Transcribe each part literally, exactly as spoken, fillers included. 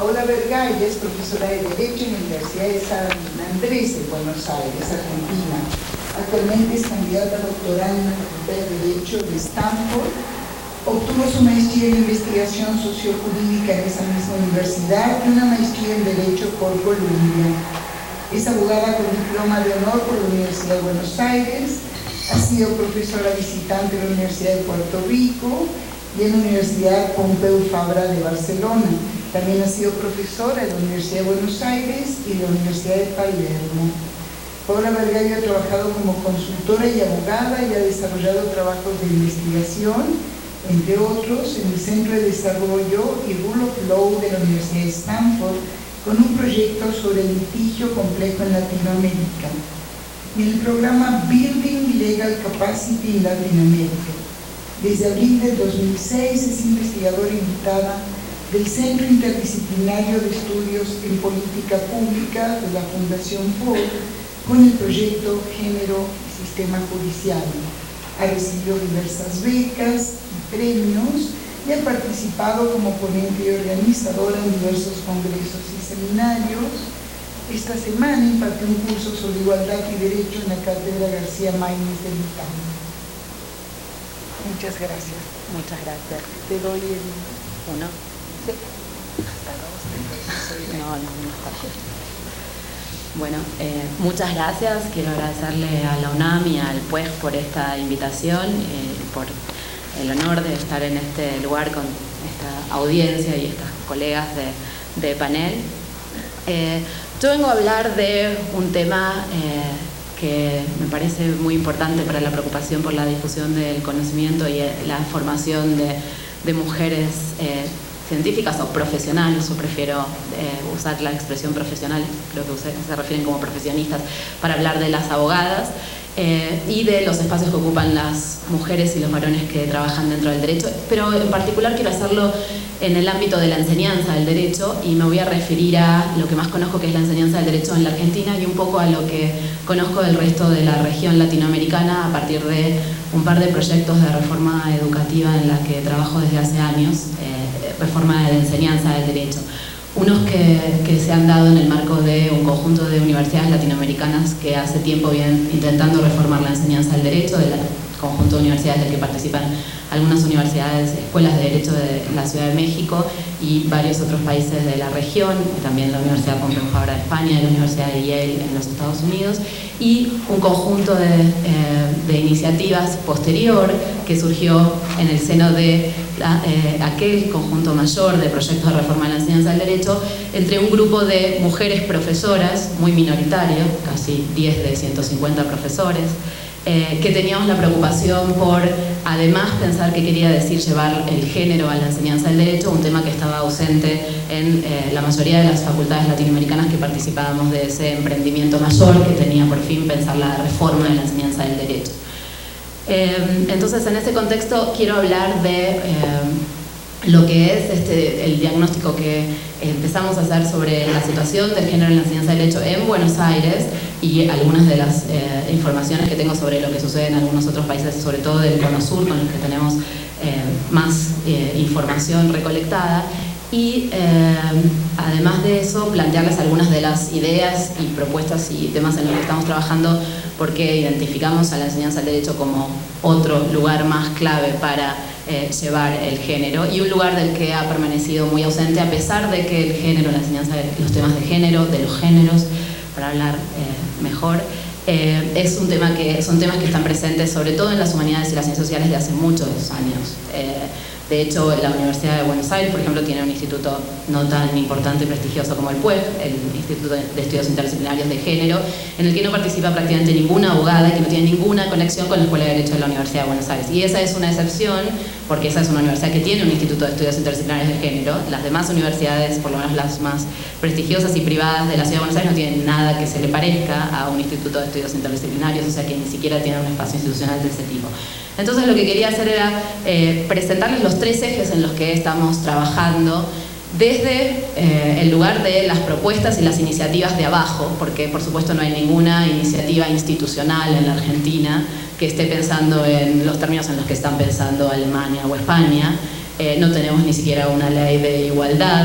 Paola Vergaya es profesora de Derecho en la Universidad de San Andrés de Buenos Aires, Argentina. Actualmente es candidata doctoral en la Facultad de Derecho de Stanford. Obtuvo su maestría en investigación sociojurídica en esa misma universidad y una maestría en Derecho por Columbia. Es abogada con diploma de honor por la Universidad de Buenos Aires. Ha sido profesora visitante en la Universidad de Puerto Rico y en la Universidad Pompeu Fabra de Barcelona. También ha sido profesora en la Universidad de Buenos Aires y la Universidad de Palermo. Paola Vergaya ha trabajado como consultora y abogada y ha desarrollado trabajos de investigación, entre otros, en el Centro de Desarrollo y Rule of Law de la Universidad de Stanford, con un proyecto sobre el litigio complejo en Latinoamérica, y en el programa Building Legal Capacity en Latinoamérica. Desde abril del dos mil seis es investigadora invitada del Centro Interdisciplinario de Estudios en Política Pública de la Fundación Ford con el proyecto Género y Sistema Judicial. Ha recibido diversas becas y premios y ha participado como ponente y organizadora en diversos congresos y seminarios. Esta semana impartió un curso sobre igualdad y derecho en la Cátedra García Maínez de Lután. Muchas gracias. Muchas gracias. Te doy el... ¿Uno? Sí. Hasta dos. Entonces, no, no, no está bien. Bueno, eh, muchas gracias. Quiero agradecerle a la UNAM y al P U E G por esta invitación, eh, por el honor de estar en este lugar con esta audiencia y estas colegas de, de panel. Eh, yo vengo a hablar de un tema eh, que me parece muy importante para la preocupación por la difusión del conocimiento y la formación de, de mujeres eh, científicas o profesionales, o prefiero eh, usar la expresión profesional, creo que ustedes se refieren como profesionistas, para hablar de las abogadas eh, y de los espacios que ocupan las mujeres y los varones que trabajan dentro del derecho, pero en particular quiero hacerlo en el ámbito de la enseñanza del derecho y me voy a referir a lo que más conozco, que es la enseñanza del derecho en la Argentina, y un poco a lo que conozco del resto de la región latinoamericana a partir de un par de proyectos de reforma educativa en la que trabajo desde hace años, eh, reforma de enseñanza del derecho. Unos que, que se han dado en el marco de un conjunto de universidades latinoamericanas que hace tiempo vienen intentando reformar la enseñanza del derecho, del conjunto de universidades del que participan algunas universidades, escuelas de derecho de la Ciudad de México y varios otros países de la región, también la Universidad Pompeu Fabra de España y la Universidad de Yale en los Estados Unidos, y un conjunto de, eh, de iniciativas posterior que surgió en el seno de la, eh, aquel conjunto mayor de proyectos de reforma de la enseñanza del derecho entre un grupo de mujeres profesoras muy minoritario, casi diez de ciento cincuenta profesores, Eh, que teníamos la preocupación por, además, pensar qué quería decir llevar el género a la enseñanza del derecho, un tema que estaba ausente en eh, la mayoría de las facultades latinoamericanas que participábamos de ese emprendimiento mayor que tenía por fin pensar la reforma de la enseñanza del derecho. Eh, entonces, en ese contexto quiero hablar de eh, lo que es este, el diagnóstico que empezamos a hacer sobre la situación del género en la enseñanza del derecho en Buenos Aires y algunas de las eh, informaciones que tengo sobre lo que sucede en algunos otros países, sobre todo del Cono Sur, con los que tenemos eh, más eh, información recolectada. Y eh, además de eso, plantearles algunas de las ideas y propuestas y temas en los que estamos trabajando, porque identificamos a la enseñanza del derecho como otro lugar más clave para eh, llevar el género y un lugar del que ha permanecido muy ausente, a pesar de que el género, la enseñanza de los temas de género, de los géneros, para hablar eh, mejor, eh, es un tema que, son temas que están presentes sobre todo en las humanidades y las ciencias sociales de hace muchos años. Eh, De hecho, la Universidad de Buenos Aires, por ejemplo, tiene un instituto no tan importante y prestigioso como el P U E G, el Instituto de Estudios Interdisciplinarios de Género, en el que no participa prácticamente ninguna abogada y que no tiene ninguna conexión con la Escuela de Derecho de la Universidad de Buenos Aires. Y esa es una excepción, porque esa es una universidad que tiene un Instituto de Estudios Interdisciplinarios de Género. Las demás universidades, por lo menos las más prestigiosas y privadas de la Ciudad de Buenos Aires, no tienen nada que se le parezca a un Instituto de Estudios Interdisciplinarios, o sea que ni siquiera tienen un espacio institucional de ese tipo. Entonces lo que quería hacer era eh, presentarles los tres ejes en los que estamos trabajando desde eh, el lugar de las propuestas y las iniciativas de abajo, porque por supuesto no hay ninguna iniciativa institucional en la Argentina que esté pensando en los términos en los que están pensando Alemania o España. Eh, no tenemos ni siquiera una ley de igualdad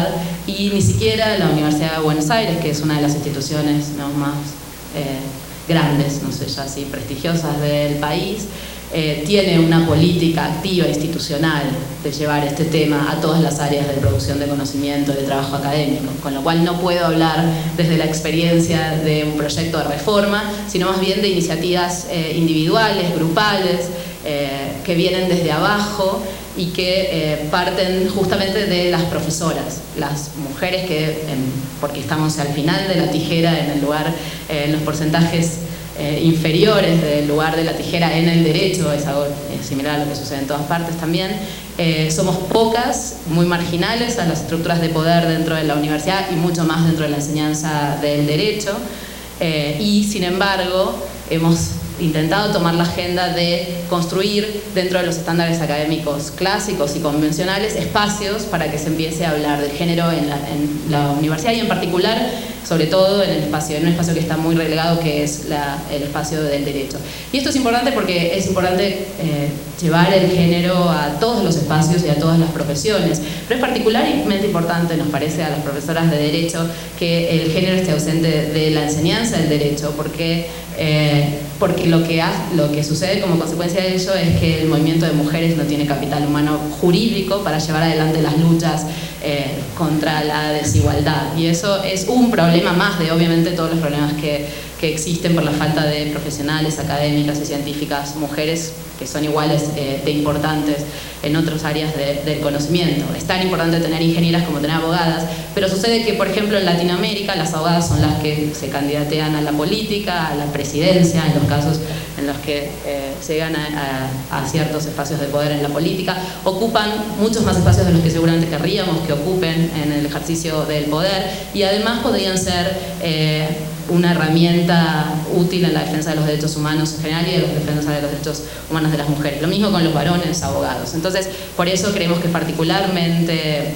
y ni siquiera la Universidad de Buenos Aires, que es una de las instituciones, ¿no?, más eh, grandes, no sé, ya así, prestigiosas del país, eh, tiene una política activa institucional de llevar este tema a todas las áreas de producción de conocimiento, de trabajo académico, con lo cual no puedo hablar desde la experiencia de un proyecto de reforma, sino más bien de iniciativas eh, individuales, grupales, eh, que vienen desde abajo y que eh, parten justamente de las profesoras, las mujeres que, eh, porque estamos al final de la tijera, en el lugar, eh, en los porcentajes eh, inferiores del lugar de la tijera en el derecho, es algo eh, similar a lo que sucede en todas partes también, eh, somos pocas, muy marginales a las estructuras de poder dentro de la universidad y mucho más dentro de la enseñanza del derecho, eh, y sin embargo hemos intentado tomar la agenda de construir dentro de los estándares académicos clásicos y convencionales espacios para que se empiece a hablar del género en la, en la universidad y en particular, sobre todo en el espacio, en un espacio que está muy relegado, que es la, el espacio del derecho. Y esto es importante porque es importante eh, llevar el género a todos los espacios y a todas las profesiones, pero es particularmente importante, nos parece a las profesoras de derecho, que el género esté ausente de la enseñanza del derecho, porque Eh, porque lo que, ha, lo que sucede como consecuencia de ello es que el movimiento de mujeres no tiene capital humano jurídico para llevar adelante las luchas eh, contra la desigualdad, y eso es un problema más de obviamente todos los problemas que, que existen por la falta de profesionales académicas y científicas mujeres que son iguales eh, de importantes en otras áreas de, del conocimiento. Es tan importante tener ingenieras como tener abogadas, pero sucede que, por ejemplo, en Latinoamérica las abogadas son las que se candidatean a la política, a la presidencia, en los casos en los que eh, llegan a, a, a ciertos espacios de poder en la política, ocupan muchos más espacios de los que seguramente querríamos que ocupen en el ejercicio del poder, y además podrían ser eh, una herramienta útil en la defensa de los derechos humanos en general y de la defensa de los derechos humanos de las mujeres. Lo mismo con los varones abogados. Entonces, por eso creemos que es particularmente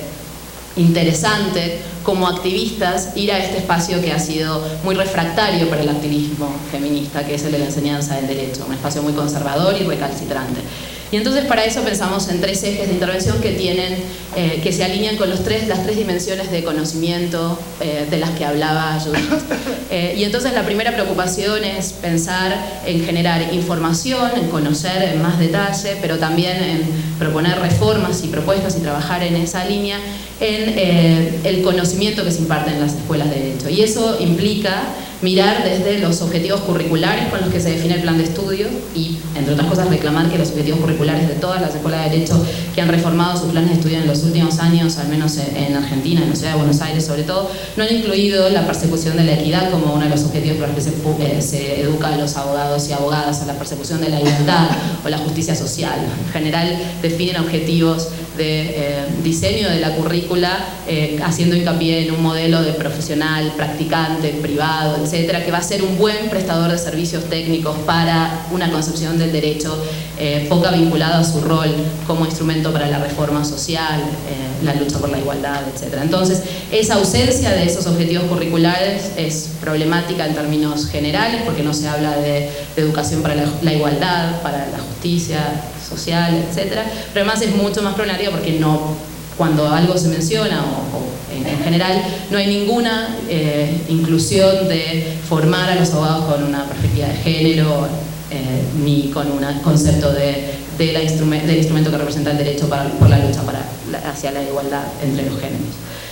interesante como activistas ir a este espacio que ha sido muy refractario para el activismo feminista, que es el de la enseñanza del derecho, un espacio muy conservador y recalcitrante. Y entonces para eso pensamos en tres ejes de intervención que tienen, eh, que se alinean con los tres, las tres dimensiones de conocimiento eh, de las que hablaba Judith. Eh, y entonces la primera preocupación es pensar en generar información, en conocer en más detalle, pero también en proponer reformas y propuestas y trabajar en esa línea, en eh, el conocimiento que se imparte en las escuelas de derecho. Y eso implica mirar desde los objetivos curriculares con los que se define el plan de estudio y, entre otras cosas, reclamar que los objetivos curriculares de todas las escuelas de derecho que han reformado sus planes de estudio en los últimos años, al menos en Argentina, en la ciudad de Buenos Aires sobre todo, no han incluido la persecución de la equidad como uno de los objetivos por los que se, eh, se educa a los abogados y abogadas, a la persecución de la igualdad o la justicia social. En general definen objetivos de eh, diseño de la currícula eh, haciendo hincapié en un modelo de profesional, practicante, privado, etcétera, que va a ser un buen prestador de servicios técnicos para una concepción del derecho eh, poca vinculada a su rol como instrumento para la reforma social, eh, la lucha por la igualdad, etcétera. Entonces, esa ausencia de esos objetivos curriculares es problemática en términos generales, porque no se habla de, de educación para la, la igualdad, para la justicia social, etcétera, pero además es mucho más problemática porque no, cuando algo se menciona o, o en, en general no hay ninguna eh, inclusión de formar a los abogados con una perspectiva de género eh, ni con un concepto de, de la instrument, del instrumento que representa el derecho para, por la lucha para la, hacia la igualdad entre los géneros.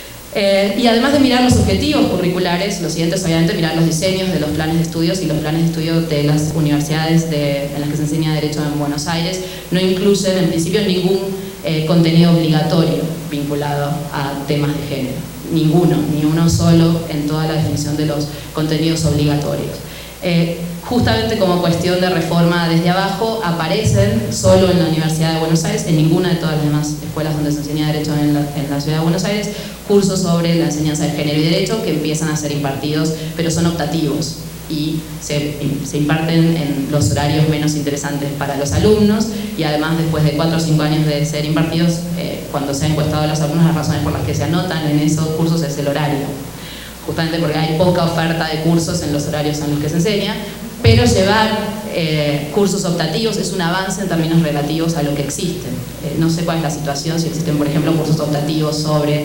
Eh, y además de mirar los objetivos curriculares, lo siguiente es obviamente mirar los diseños de los planes de estudios, y los planes de estudio de las universidades de, en las que se enseña Derecho en Buenos Aires no incluyen en principio ningún eh, contenido obligatorio vinculado a temas de género. Ninguno, ni uno solo en toda la definición de los contenidos obligatorios. Eh, justamente como cuestión de reforma desde abajo, aparecen solo en la Universidad de Buenos Aires, en ninguna de todas las demás escuelas donde se enseña Derecho en la, en la Ciudad de Buenos Aires, cursos sobre la enseñanza de género y derecho que empiezan a ser impartidos, pero son optativos y se, se imparten en los horarios menos interesantes para los alumnos, y además después de cuatro o cinco años de ser impartidos, eh, cuando se ha encuestado a los alumnos, las razones por las que se anotan en esos cursos es el horario, justamente porque hay poca oferta de cursos en los horarios en los que se enseña. Pero llevar eh, cursos optativos es un avance en términos relativos a lo que existen. Eh, no sé cuál es la situación, si existen, por ejemplo, cursos optativos sobre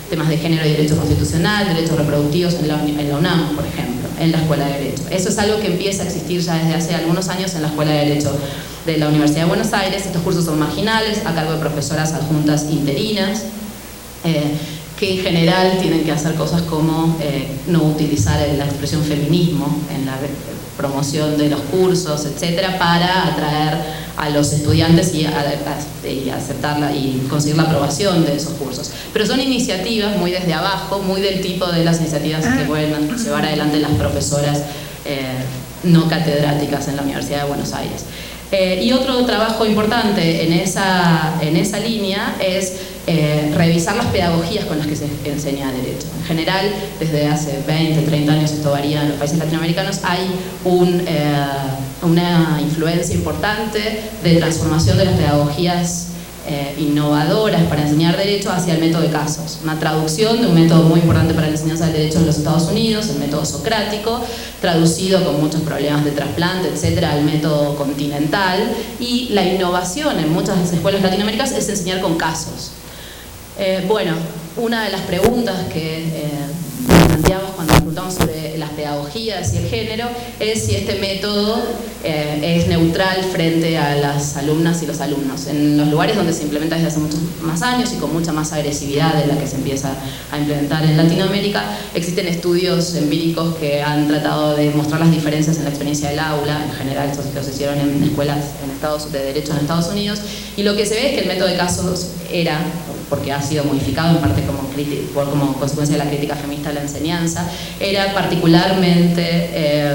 temas de género y derecho constitucional, derechos reproductivos en la, en la UNAM, por ejemplo, en la Escuela de Derecho. Eso es algo que empieza a existir ya desde hace algunos años en la Escuela de Derecho de la Universidad de Buenos Aires. Estos cursos son marginales, a cargo de profesoras adjuntas interinas, eh, que en general tienen que hacer cosas como eh, no utilizar la expresión feminismo en la promoción de los cursos, etcétera, para atraer a los estudiantes y, a, a, y aceptarla y conseguir la aprobación de esos cursos. Pero son iniciativas muy desde abajo, muy del tipo de las iniciativas que pueden llevar adelante las profesoras eh, no catedráticas en la Universidad de Buenos Aires. Eh, y otro trabajo importante en esa, en esa línea es eh, revisar las pedagogías con las que se enseña Derecho. En general, desde hace veinte, treinta años, esto varía en los países latinoamericanos, hay un, eh, una influencia importante de transformación de las pedagogías Eh, innovadoras para enseñar Derecho hacia el método de casos. Una traducción de un método muy importante para la enseñanza del Derecho en los Estados Unidos, el método socrático, traducido con muchos problemas de trasplante, etcétera, al método continental. Y la innovación en muchas escuelas latinoamericanas es enseñar con casos. Eh, bueno, una de las preguntas que eh, planteamos cuando nos preguntamos sobre las pedagogías y el género es si este método eh, es neutral frente a las alumnas y los alumnos. En los lugares donde se implementa desde hace muchos más años y con mucha más agresividad de la que se empieza a implementar en Latinoamérica, existen estudios empíricos que han tratado de mostrar las diferencias en la experiencia del aula. En general, estos que se hicieron en escuelas en Estados, de Derecho en Estados Unidos, y lo que se ve es que el método de casos era, porque ha sido modificado en parte como, como consecuencia de la crítica feminista a la enseñanza, era particularmente eh,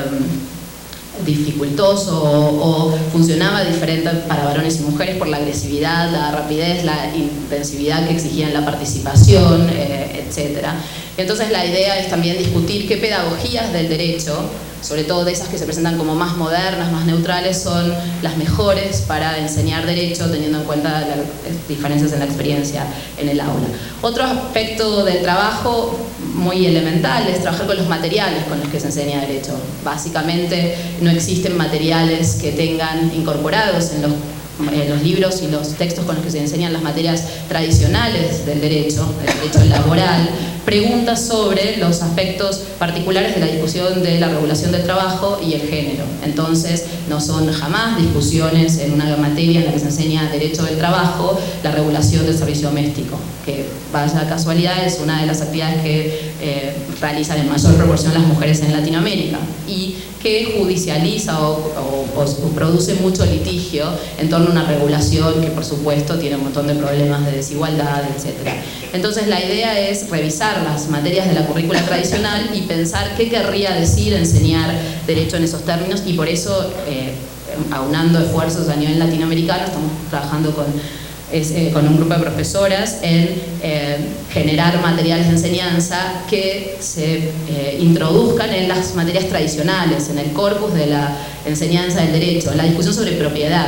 dificultoso o, o funcionaba diferente para varones y mujeres por la agresividad, la rapidez, la intensividad que exigían la participación, eh, etcétera. Entonces la idea es también discutir qué pedagogías del derecho, sobre todo de esas que se presentan como más modernas, más neutrales, son las mejores para enseñar Derecho, teniendo en cuenta las diferencias en la experiencia en el aula. Otro aspecto del trabajo muy elemental es trabajar con los materiales con los que se enseña Derecho. Básicamente no existen materiales que tengan incorporados en los Eh, los libros y los textos con los que se enseñan las materias tradicionales del derecho, el derecho laboral, preguntas sobre los aspectos particulares de la discusión de la regulación del trabajo y el género. Entonces, no son jamás discusiones en una materia en la que se enseña derecho del trabajo, la regulación del servicio doméstico, que, vaya casualidad, es una de las actividades que eh, realizan en mayor proporción las mujeres en Latinoamérica y que judicializa o, o, o produce mucho litigio en torno a una regulación que, por supuesto, tiene un montón de problemas de desigualdad, etcétera. Entonces, la idea es revisar las materias de la currícula tradicional y pensar qué querría decir enseñar Derecho en esos términos, y por eso, eh, aunando esfuerzos a nivel latinoamericano, estamos trabajando con Es, eh, con un grupo de profesoras en eh, generar materiales de enseñanza que se eh, introduzcan en las materias tradicionales, en el corpus de la enseñanza del derecho, la discusión sobre propiedad,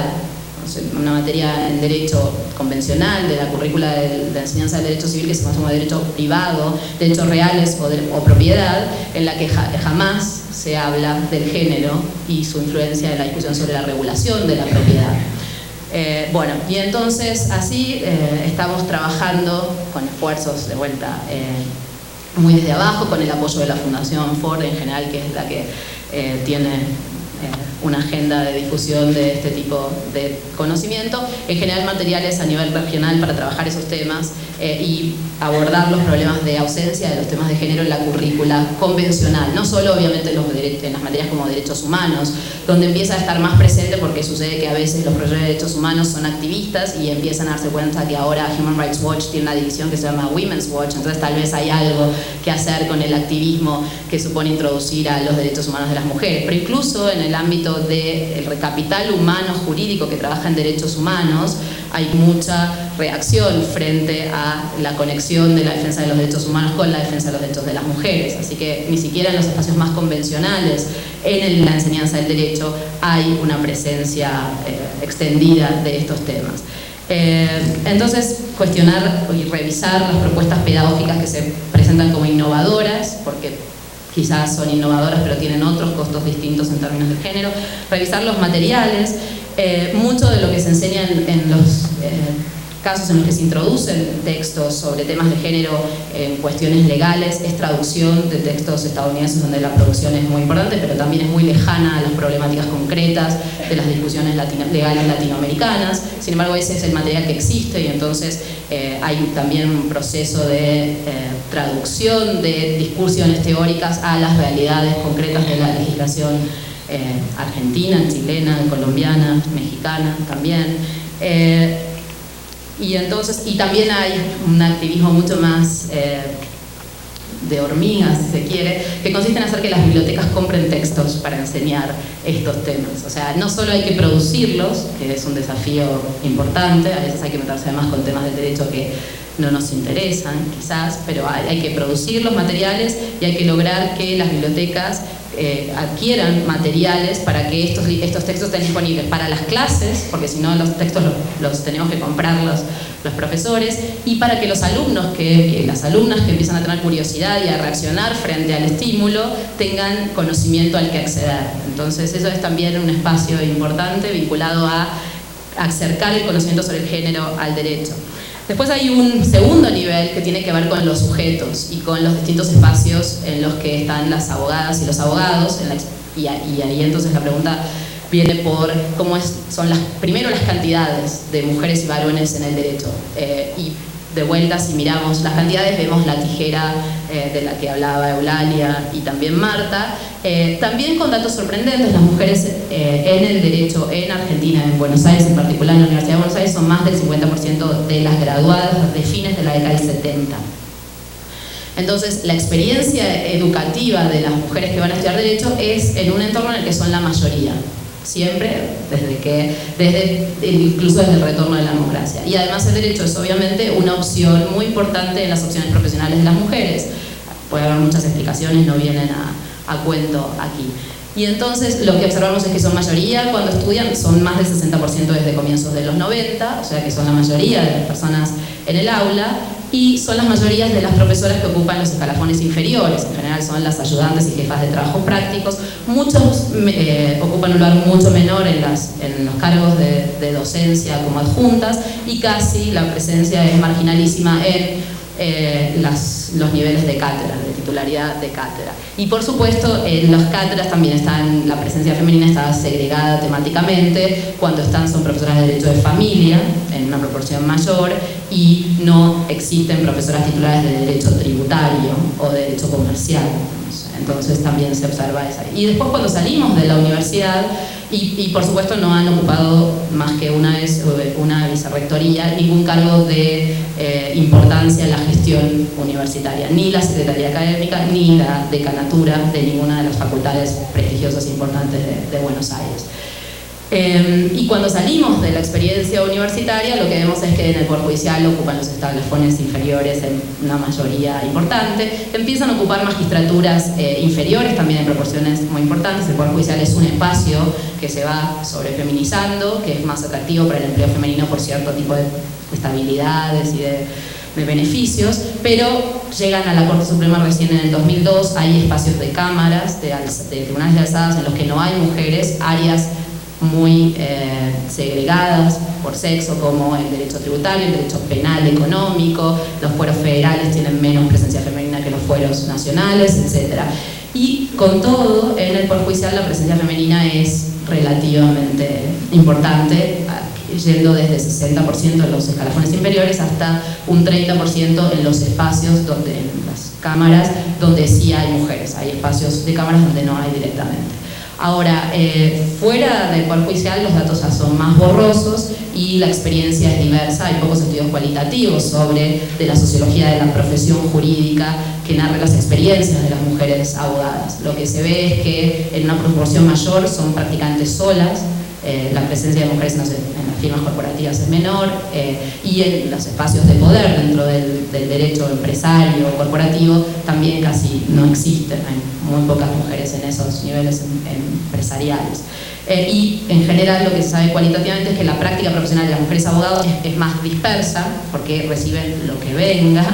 una materia en derecho convencional de la currícula de, de enseñanza del derecho civil que se llama derecho privado, derechos reales o, de, o propiedad, en la que ja, jamás se habla del género y su influencia en la discusión sobre la regulación de la propiedad. Eh, bueno, y entonces así eh, estamos trabajando con esfuerzos de vuelta eh, muy desde abajo, con el apoyo de la Fundación Ford en general, que es la que eh, tiene eh, una agenda de difusión de este tipo de conocimiento, en general materiales a nivel regional para trabajar esos temas eh, y abordar los problemas de ausencia de los temas de género en la currícula convencional, no solo obviamente en, los en las materias como derechos humanos, donde empieza a estar más presente porque sucede que a veces los proyectos de derechos humanos son activistas y empiezan a darse cuenta que ahora Human Rights Watch tiene una división que se llama Women's Watch, entonces tal vez hay algo que hacer con el activismo que supone introducir a los derechos humanos de las mujeres, pero incluso en el ámbito del capital humano jurídico que trabaja en derechos humanos hay mucha reacción frente a la conexión de la defensa de los derechos humanos con la defensa de los derechos de las mujeres, así que ni siquiera en los espacios más convencionales en la enseñanza del derecho hay una presencia eh, extendida de estos temas. Eh, entonces, cuestionar y revisar las propuestas pedagógicas que se presentan como innovadoras, porque quizás son innovadoras pero tienen otros costos distintos en términos de género, revisar los materiales, eh, mucho de lo que se enseña en, en los eh, casos en los que se introducen textos sobre temas de género en cuestiones legales es traducción de textos estadounidenses donde la producción es muy importante, pero también es muy lejana a las problemáticas concretas de las discusiones latino, legales latinoamericanas. Sin embargo, ese es el material que existe y entonces eh, hay también un proceso de eh, traducción de discusiones teóricas a las realidades concretas de la legislación eh, argentina, chilena, colombiana, mexicana también. Eh, Y entonces, y también hay un activismo mucho más eh, de hormigas, si se quiere, que consiste en hacer que las bibliotecas compren textos para enseñar estos temas. O sea, no solo hay que producirlos, que es un desafío importante, a veces hay que meterse además con temas del derecho que no nos interesan, quizás, pero hay, hay que producir los materiales y hay que lograr que las bibliotecas Eh, adquieran materiales para que estos, estos textos estén disponibles para las clases, porque si no los textos los, los tenemos que comprar los, los profesores, y para que los alumnos, que, que las alumnas que empiezan a tener curiosidad y a reaccionar frente al estímulo, tengan conocimiento al que acceder. Entonces eso es también un espacio importante vinculado a acercar el conocimiento sobre el género al derecho. Después hay un segundo nivel que tiene que ver con los sujetos y con los distintos espacios en los que están las abogadas y los abogados. En la, y, y ahí entonces la pregunta viene por cómo es, son las, primero las cantidades de mujeres y varones en el derecho. Eh, y de vuelta, si miramos las cantidades, vemos la tijera eh, de la que hablaba Eulalia y también Marta. Eh, también con datos sorprendentes, las mujeres eh, en el derecho en Argentina, en Buenos Aires en particular, en la Universidad de Buenos Aires, son más del cincuenta por ciento de las graduadas de fines de la década del setenta. Entonces, la experiencia educativa de las mujeres que van a estudiar derecho es en un entorno en el que son la mayoría. Siempre, desde que, desde, incluso desde el retorno de la democracia. Y además el derecho es obviamente una opción muy importante en las opciones profesionales de las mujeres. Puede haber muchas explicaciones, no vienen a, a cuento aquí. Y entonces lo que observamos es que son mayoría cuando estudian, son más del sesenta por ciento desde comienzos de los noventa, o sea que son la mayoría de las personas en el aula, y son las mayorías de las profesoras que ocupan los escalafones inferiores. En general son las ayudantes y jefas de trabajos prácticos. Muchos eh, ocupan un lugar mucho menor en, las, en los cargos de, de docencia como adjuntas, y casi la presencia es marginalísima en Eh, las, los niveles de cátedra, de titularidad de cátedra. Y por supuesto, en las cátedras también están, la presencia femenina está segregada temáticamente. Cuando están son profesoras de Derecho de Familia, en una proporción mayor, y no existen profesoras titulares de Derecho Tributario o de Derecho Comercial. Entonces también se observa esa. Y después cuando salimos de la universidad, y, y por supuesto no han ocupado más que una vez una vicerrectoría, ningún cargo de eh, importancia en la gestión universitaria, ni la secretaría académica, ni la decanatura de ninguna de las facultades prestigiosas e importantes de, de Buenos Aires. Eh, y cuando salimos de la experiencia universitaria, lo que vemos es que en el Poder Judicial ocupan los escalafones inferiores en una mayoría importante, empiezan a ocupar magistraturas eh, inferiores también en proporciones muy importantes. El Poder Judicial es un espacio que se va sobrefeminizando, que es más atractivo para el empleo femenino por cierto tipo de estabilidades y de, de beneficios, pero llegan a la Corte Suprema recién en el dos mil dos, hay espacios de cámaras, de, de tribunales de alzadas en los que no hay mujeres, áreas muy eh, segregadas por sexo, como el derecho tributario, el derecho penal económico, los fueros federales tienen menos presencia femenina que los fueros nacionales, etcétera. Y con todo, en el Poder Judicial la presencia femenina es relativamente importante, yendo desde sesenta por ciento en los escalafones inferiores hasta un treinta por ciento en los espacios donde, en las cámaras, donde sí hay mujeres. Hay espacios de cámaras donde no hay directamente. Ahora, eh, fuera del Poder Judicial los datos ya son más borrosos y la experiencia es diversa. Hay pocos estudios cualitativos sobre de la sociología de la profesión jurídica que narren las experiencias de las mujeres abogadas. Lo que se ve es que en una proporción mayor son practicantes solas, eh, la presencia de mujeres en las, en las firmas corporativas es menor, eh, y en los espacios de poder dentro del, del derecho empresario o corporativo también casi no existen. Hay muy pocas mujeres en esos niveles empresariales. Eh, y en general lo que se sabe cualitativamente es que la práctica profesional de las mujeres abogadas es, es más dispersa, porque reciben lo que venga,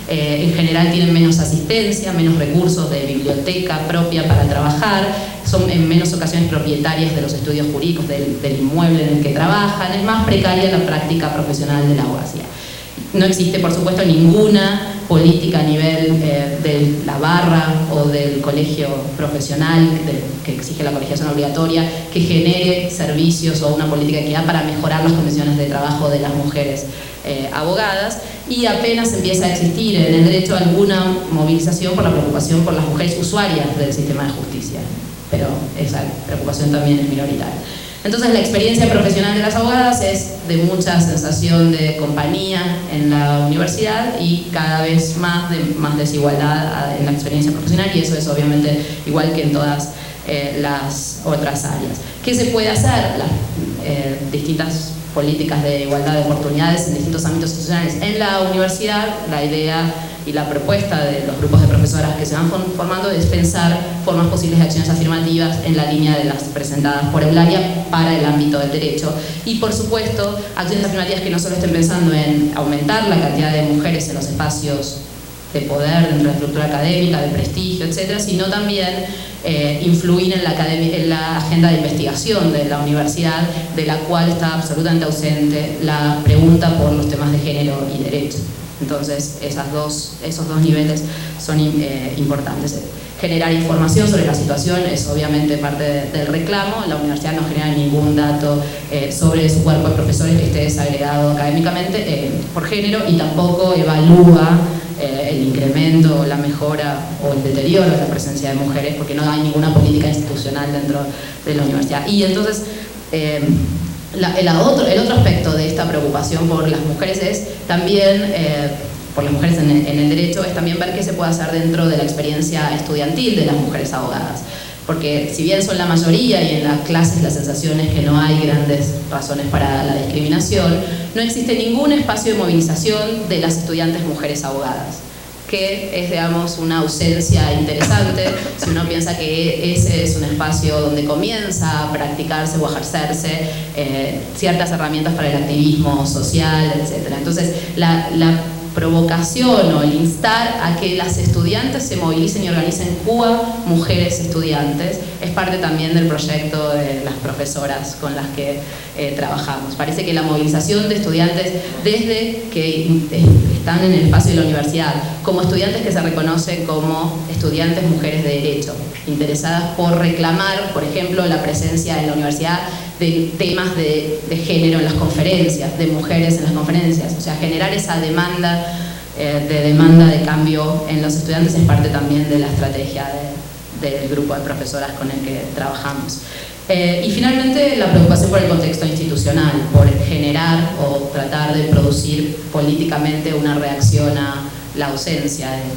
eh, en general tienen menos asistencia, menos recursos de biblioteca propia para trabajar, son en menos ocasiones propietarias de los estudios jurídicos del, del inmueble en el que trabajan, es más precaria la práctica profesional de la abogacía. No existe, por supuesto, ninguna política a nivel eh, de la barra o del colegio profesional de, que exige la colegiación obligatoria que genere servicios o una política de equidad para mejorar las condiciones de trabajo de las mujeres eh, abogadas, y apenas empieza a existir en el derecho alguna movilización por la preocupación por las mujeres usuarias del sistema de justicia, pero esa preocupación también es minoritaria. Entonces la experiencia profesional de las abogadas es de mucha sensación de compañía en la universidad y cada vez más, de, más desigualdad en la experiencia profesional, y eso es obviamente igual que en todas eh, las otras áreas. ¿Qué se puede hacer? Las eh, distintas políticas de igualdad de oportunidades en distintos ámbitos institucionales. En la universidad la idea y la propuesta de los grupos de profesoras que se van formando es pensar formas posibles de acciones afirmativas en la línea de las presentadas por Eulalia para el ámbito del derecho, y por supuesto acciones afirmativas que no solo estén pensando en aumentar la cantidad de mujeres en los espacios de poder dentro de la estructura académica, de prestigio, etcétera, sino también eh, influir en la, en la agenda de investigación de la universidad, de la cual está absolutamente ausente la pregunta por los temas de género y derecho. Entonces, esas dos, esos dos niveles son eh, importantes. Generar información sobre la situación es obviamente parte de, del reclamo. La universidad no genera ningún dato eh, sobre su cuerpo de profesores que esté desagregado académicamente eh, por género, y tampoco evalúa eh, el incremento, la mejora o el deterioro de la presencia de mujeres, porque no hay ninguna política institucional dentro de la universidad. Y entonces, eh, La, el, otro, el otro aspecto de esta preocupación por las mujeres es también, eh, por las mujeres en el, en el derecho, es también ver qué se puede hacer dentro de la experiencia estudiantil de las mujeres abogadas. Porque si bien son la mayoría y en las clases la sensación es que no hay grandes razones para la discriminación, no existe ningún espacio de movilización de las estudiantes mujeres abogadas, que es, digamos, una ausencia interesante si uno piensa que ese es un espacio donde comienza a practicarse o a ejercerse eh, ciertas herramientas para el activismo social, etcétera. Entonces, la, la provocación o el instar a que las estudiantes se movilicen y organicen Cuba Mujeres Estudiantes es parte también del proyecto de las profesoras con las que eh, trabajamos. Parece que la movilización de estudiantes desde que están en el espacio de la universidad, como estudiantes que se reconocen como estudiantes mujeres de derecho, interesadas por reclamar, por ejemplo, la presencia en la universidad de temas de, de género en las conferencias, de mujeres en las conferencias, o sea, generar esa demanda eh, de demanda de cambio en los estudiantes es parte también de la estrategia de, del grupo de profesoras con el que trabajamos. Eh, y finalmente, la preocupación por el contexto institucional, por generar o tratar de producir políticamente una reacción a la ausencia de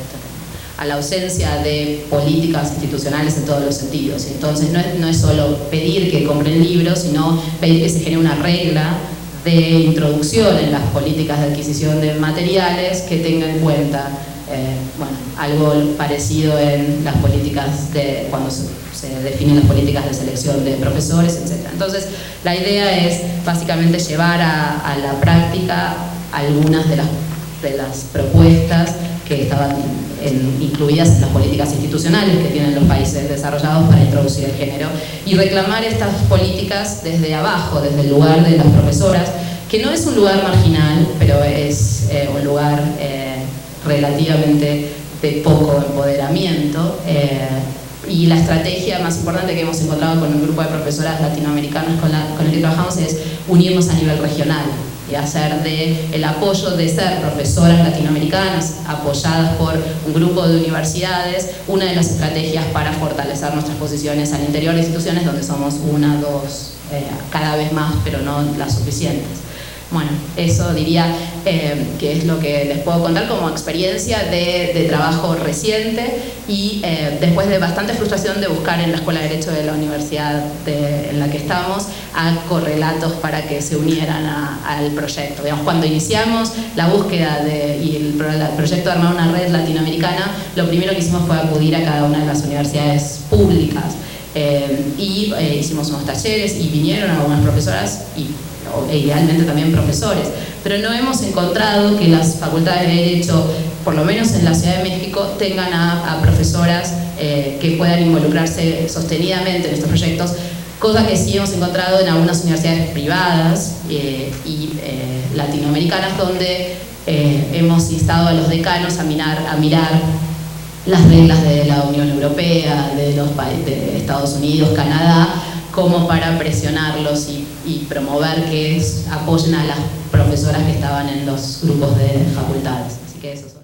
a la ausencia de políticas institucionales en todos los sentidos. Entonces no es, no es solo pedir que compren libros, sino pedir que se genere una regla de introducción en las políticas de adquisición de materiales que tenga en cuenta eh, bueno, algo parecido en las políticas de cuando se, se definen las políticas de selección de profesores, etcétera. Entonces la idea es básicamente llevar a, a la práctica algunas de las, de las propuestas que estaban en, incluidas en las políticas institucionales que tienen los países desarrollados para introducir el género, y reclamar estas políticas desde abajo, desde el lugar de las profesoras, que no es un lugar marginal, pero es eh, un lugar eh, relativamente de poco empoderamiento. Eh, y la estrategia más importante que hemos encontrado con un grupo de profesoras latinoamericanas con, la, con el que trabajamos es unirnos a nivel regional y hacer de el apoyo de ser profesoras latinoamericanas apoyadas por un grupo de universidades una de las estrategias para fortalecer nuestras posiciones al interior de instituciones donde somos una, dos, eh, cada vez más, pero no las suficientes. Bueno, eso diría eh, que es lo que les puedo contar como experiencia de, de trabajo reciente, y eh, después de bastante frustración de buscar en la Escuela de Derecho de la universidad de, en la que estamos a correlatos para que se unieran a, al proyecto. Digamos, cuando iniciamos la búsqueda de, y el, el proyecto de armar una red latinoamericana, lo primero que hicimos fue acudir a cada una de las universidades públicas eh, y eh, hicimos unos talleres y vinieron algunas profesoras y e idealmente también profesores, pero no hemos encontrado que las facultades de Derecho por lo menos en la Ciudad de México, tengan a, a profesoras eh, que puedan involucrarse sostenidamente en estos proyectos, cosa que sí hemos encontrado en algunas universidades privadas eh, y eh, latinoamericanas, donde eh, hemos instado a los decanos a mirar, a mirar las reglas de la Unión Europea, de los países de Estados Unidos, Canadá, como para presionarlos y, y promover que es, apoyen a las profesoras que estaban en los grupos de facultades. Así que eso.